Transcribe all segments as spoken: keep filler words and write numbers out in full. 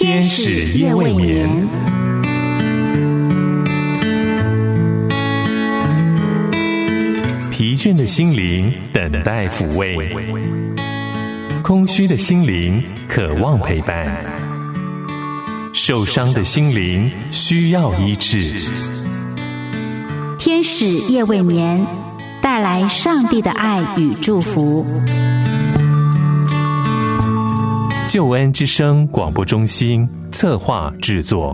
天使夜未眠，疲倦的心灵等待抚慰，空虚的心灵渴望陪伴，受伤的心灵需要医治。 天使夜未眠，带来上帝的爱与祝福。 救恩之声广播中心策划制作。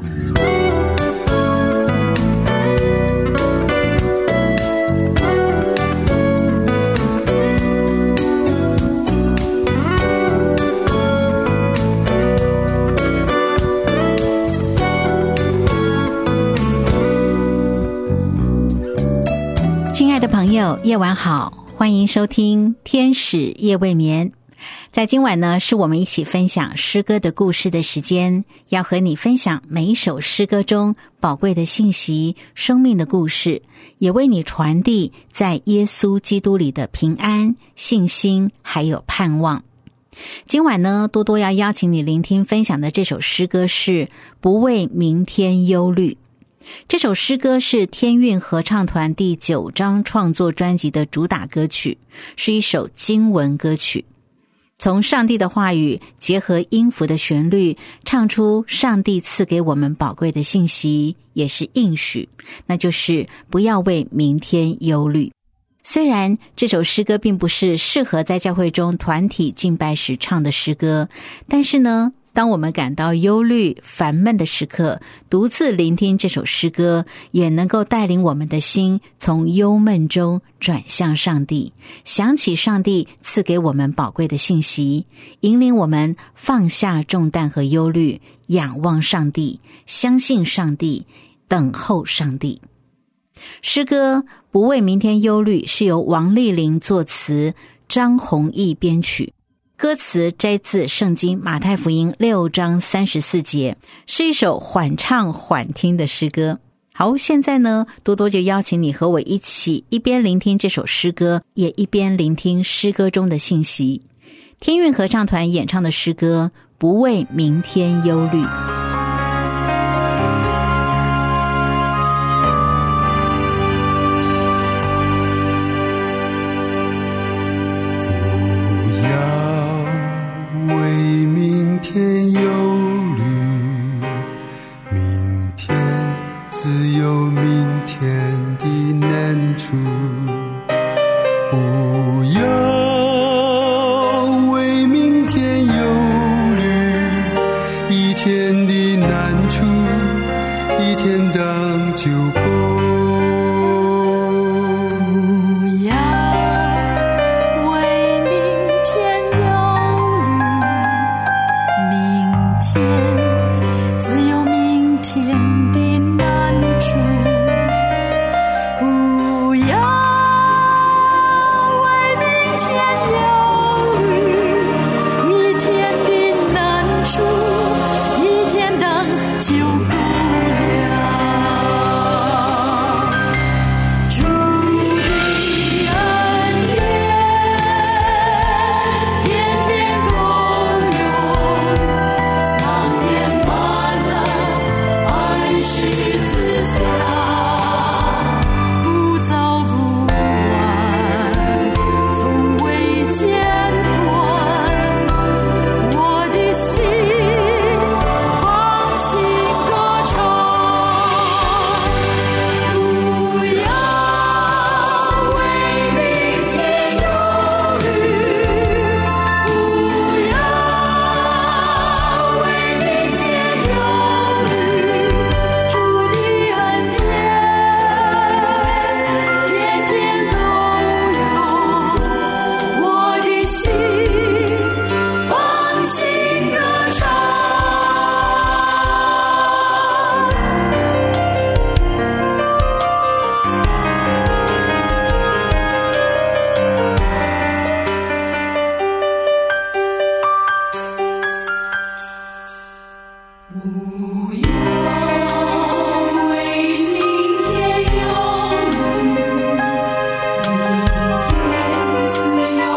亲爱的朋友，夜晚好，欢迎收听天使夜未眠。在今晚呢，是我们一起分享诗歌的故事的时间，要和你分享每一首诗歌中宝贵的信息、生命的故事，也为你传递在耶稣基督里的平安、信心还有盼望。今晚呢，多多要邀请你聆听分享的这首诗歌是不为明天忧虑。这首诗歌是天韵合唱团第九张创作专辑的主打歌曲，是一首经文歌曲。从上帝的话语结合音符的旋律，唱出上帝赐给我们宝贵的信息，也是应许，那就是不要为明天忧虑。虽然这首诗歌并不是适合在教会中团体敬拜时唱的诗歌，但是呢，当我们感到忧虑、烦闷的时刻，独自聆听这首诗歌，也能够带领我们的心从忧闷中转向上帝，想起上帝赐给我们宝贵的信息，引领我们放下重担和忧虑，仰望上帝，相信上帝，等候上帝。诗歌不为明天忧虑是由王丽玲作词，张弘毅编曲。歌词摘自圣经马太福音六章三十四节，是一首缓唱缓听的诗歌。好，现在呢，多多就邀请你和我一起一边聆听这首诗歌，也一边聆听诗歌中的信息。天韵合唱团演唱的诗歌《不为明天忧虑》。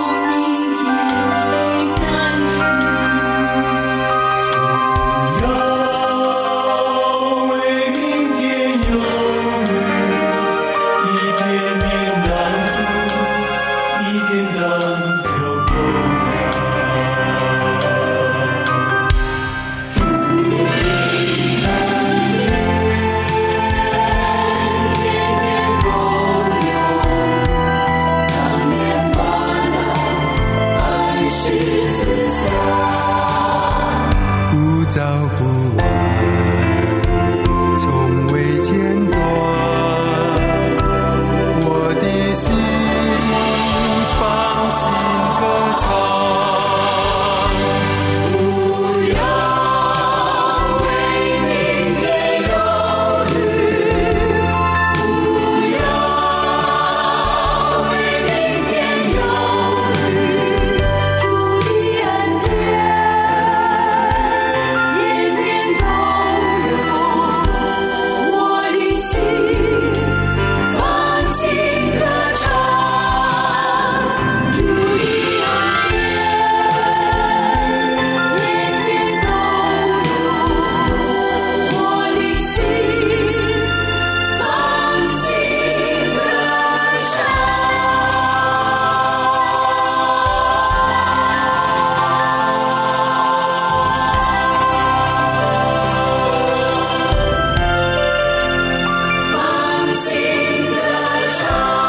有找不完，从未间断，我的心放心歌唱。不要为明天忧虑，不要为明天忧虑，主的恩典天天都有，我的心放心歌唱。主的恩典天天都有，我的心放心歌唱。放心歌唱。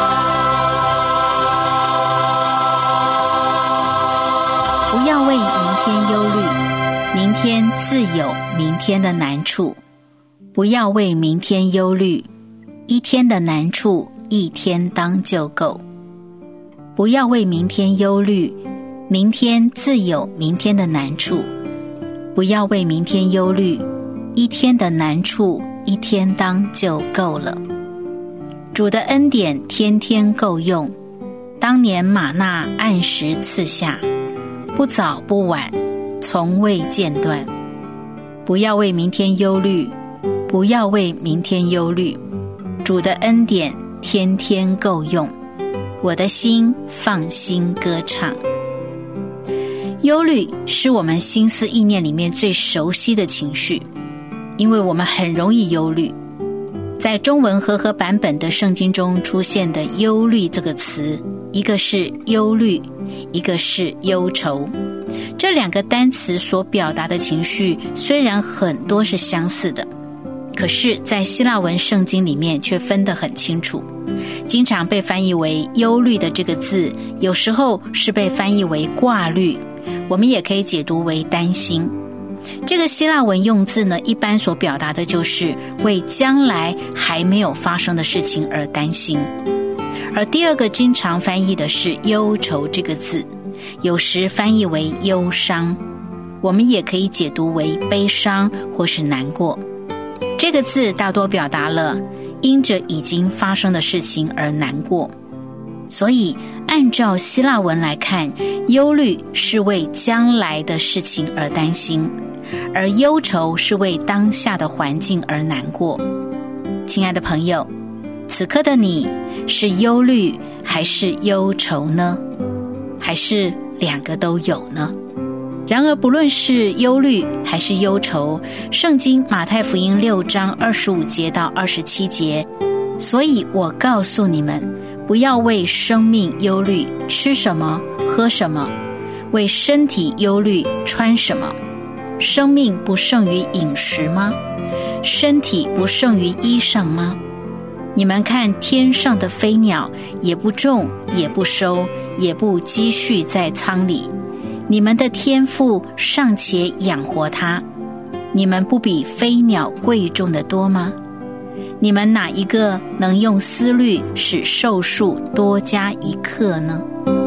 不要为明天忧虑，明天自有明天的难处。不要为明天忧虑，一天的难处一天当就够。不要为明天忧虑，明天自有明天的难处。不要为明天忧虑，一天的难处一天当就够了。主的恩典天天够用，当年玛纳按时赐下，不早不晚，从未间断。不要为明天忧虑，不要为明天忧虑，主的恩典天天够用，我的心放心歌唱。忧虑是我们心思意念里面最熟悉的情绪，因为我们很容易忧虑。在中文和合版本的圣经中出现的忧虑这个词，一个是忧虑，一个是忧愁。这两个单词所表达的情绪虽然很多是相似的，可是在希腊文圣经里面却分得很清楚。经常被翻译为忧虑的这个字，有时候是被翻译为挂虑，我们也可以解读为担心。这个希腊文用字呢，一般所表达的就是为将来还没有发生的事情而担心。而第二个经常翻译的是忧愁这个字，有时翻译为忧伤，我们也可以解读为悲伤或是难过。这个字大多表达了因着已经发生的事情而难过，所以按照希腊文来看，忧虑是为将来的事情而担心，而忧愁是为当下的环境而难过。亲爱的朋友，此刻的你是忧虑还是忧愁呢？还是两个都有呢？然而不论是忧虑还是忧愁，圣经马太福音六章二十五节到二十七节，所以我告诉你们，不要为生命忧虑，吃什么喝什么，为身体忧虑，穿什么。生命不胜于饮食吗？身体不胜于衣裳吗？你们看天上的飞鸟，也不种，也不收，也不积蓄在仓里，你们的天父尚且养活它，你们不比飞鸟贵重的多吗？你们哪一个能用思虑使寿数多加一刻呢？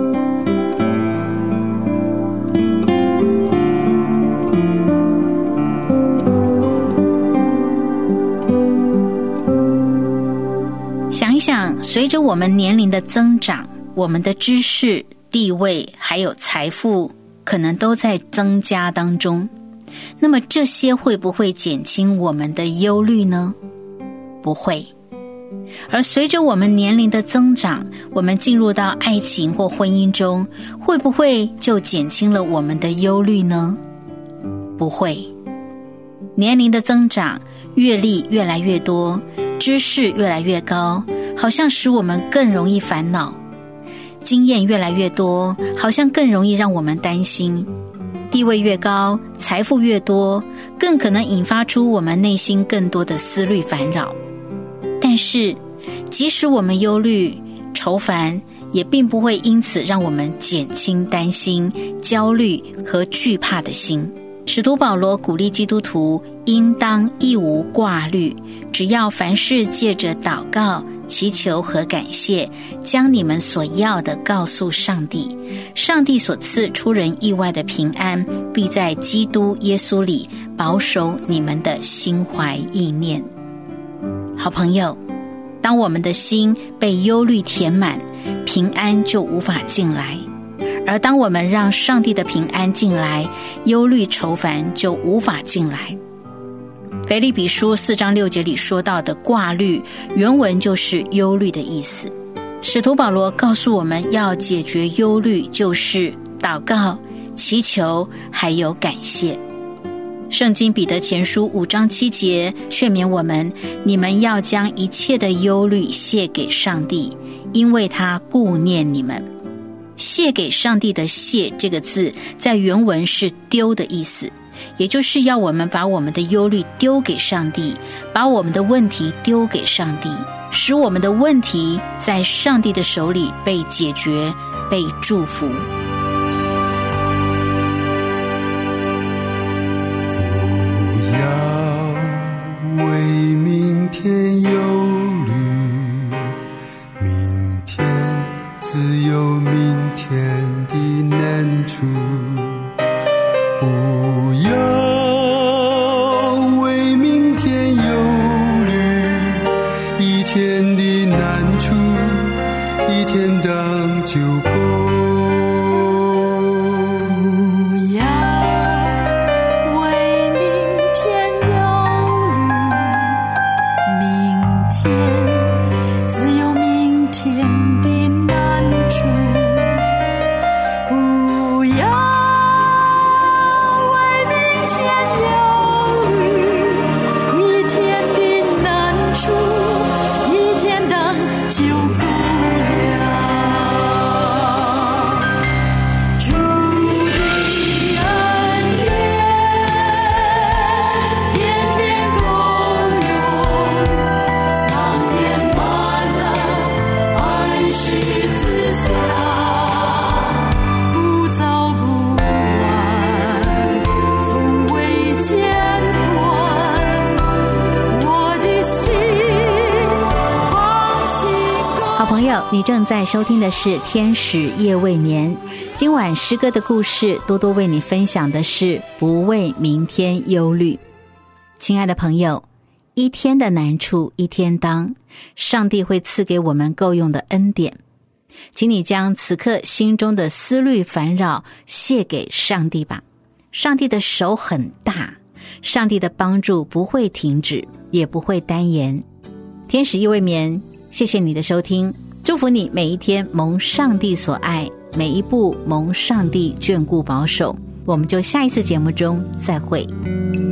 想一想，随着我们年龄的增长，我们的知识、地位还有财富可能都在增加当中，那么这些会不会减轻我们的忧虑呢？不会。而随着我们年龄的增长，我们进入到爱情或婚姻中，会不会就减轻了我们的忧虑呢？不会。年龄的增长，阅历越来越多，知识越来越高，好像使我们更容易烦恼。经验越来越多，好像更容易让我们担心。地位越高，财富越多，更可能引发出我们内心更多的思虑烦扰。但是即使我们忧虑愁烦，也并不会因此让我们减轻担心、焦虑和惧怕的心。 使徒保罗鼓励基督徒应当一无挂虑，只要凡事借着祷告、祈求和感谢，将你们所要的告诉上帝。上帝所赐出人意外的平安，必在基督耶稣里保守你们的心怀意念。好朋友，当我们的心被忧虑填满，平安就无法进来。而当我们让上帝的平安进来，忧虑愁烦就无法进来。腓立比书四章六节里说到的挂虑，原文就是忧虑的意思。使徒保罗告诉我们要解决忧虑，就是祷告、祈求还有感谢。圣经彼得前书五章七节劝勉我们，你们要将一切的忧虑卸给上帝，因为他顾念你们。卸给上帝的卸这个字在原文是丢的意思，也就是要我们把我们的忧虑丢给上帝，把我们的问题丢给上帝，使我们的问题在上帝的手里被解决，被祝福。 不要为明天忧虑，明天自有明天的难处。不要为明天忧虑，一天的难处一天当就够。 你正在收听的是天使夜未眠，今晚诗歌的故事多多为你分享的是不为明天忧虑。亲爱的朋友，一天的难处一天当，上帝会赐给我们够用的恩典，请你将此刻心中的思虑烦扰卸给上帝吧。上帝的手很大，上帝的帮助不会停止，也不会单言。天使夜未眠，谢谢你的收听，祝福你每一天蒙上帝所爱，每一步蒙上帝眷顾保守。我们就下一次节目中再会。